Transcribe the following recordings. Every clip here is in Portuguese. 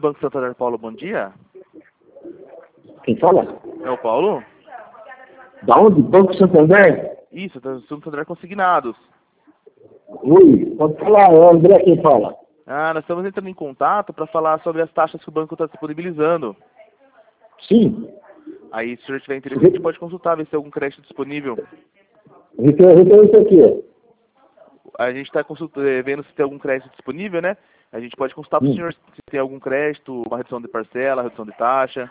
Banco Santander, Paulo, bom dia. Quem fala? É o Paulo? Da onde? Banco Santander? Isso, da Santander Consignados. Oi, pode falar, é o André quem fala. Ah, nós estamos entrando em contato para falar sobre as taxas que o banco está disponibilizando. Sim. Aí, se o senhor tiver interesse, a gente pode consultar, ver se tem algum crédito disponível. Referente aqui. A gente está vendo se tem algum crédito disponível, né? A gente pode consultar para o senhor se tem algum crédito, uma redução de parcela, redução de taxa.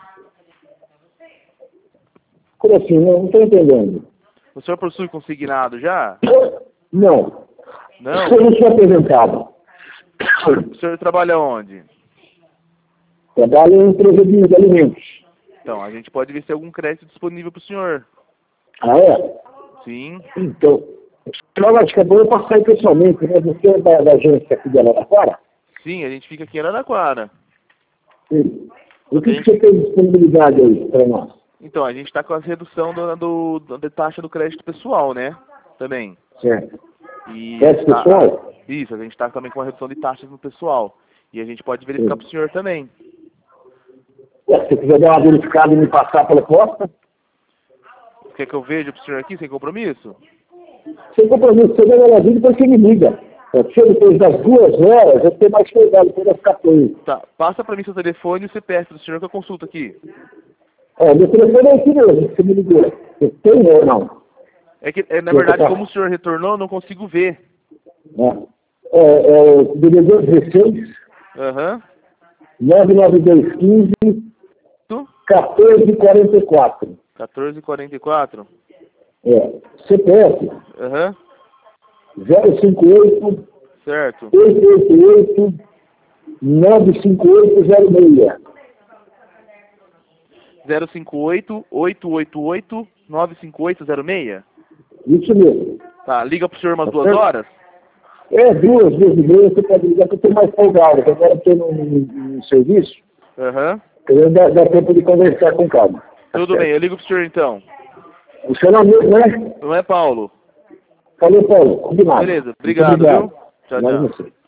Como assim? Não estou entendendo. O senhor possui consignado já? Não. Não? Isso não foi apresentado. O senhor trabalha onde? Trabalho em empresa de alimentos. Então, a gente pode ver se tem algum crédito disponível para o senhor. Ah, é? Sim. Então, eu acho que é bom eu passar aí pessoalmente, né? Você é da agência aqui de Araraquara? Sim, a gente fica aqui em Araraquara. Sim. O que você tem disponibilidade aí para nós? Então, a gente está com a redução da taxa do crédito pessoal, né? Também. Certo. E Crédito pessoal? Isso, a gente está também com a redução de taxas no pessoal. E a gente pode verificar para o senhor também. Se você quiser dar uma verificada e me passar pela posta? Quer que eu veja para o senhor aqui, sem compromisso? Sem compromisso, você dá uma olhadinha e depois você me liga. Se depois das 2 horas, eu tenho mais cuidado, depois vai ficar por aí. Tá, passa para mim seu telefone e o CPF do senhor que eu consulto aqui. Meu telefone é aqui mesmo, você me ligou. Você tem ou não? É que, na verdade, como o senhor retornou, eu não consigo ver. É o DDD 16, Aham. 99215, 1444. 1444. CPF, Aham. 058 Certo. 888 95806. 058-888-95806? Isso mesmo. Tá, liga pro senhor umas 2 horas? 2 vezes, você pode ligar que eu estou mais folgado, que agora eu estou no serviço. Aham. Dá tempo de conversar com calma. Tudo bem, eu ligo pro senhor então. O seu nome mesmo, né? Não é Paulo? Falei, Paulo. Combinado. Beleza, obrigado, viu? Tchau, tchau.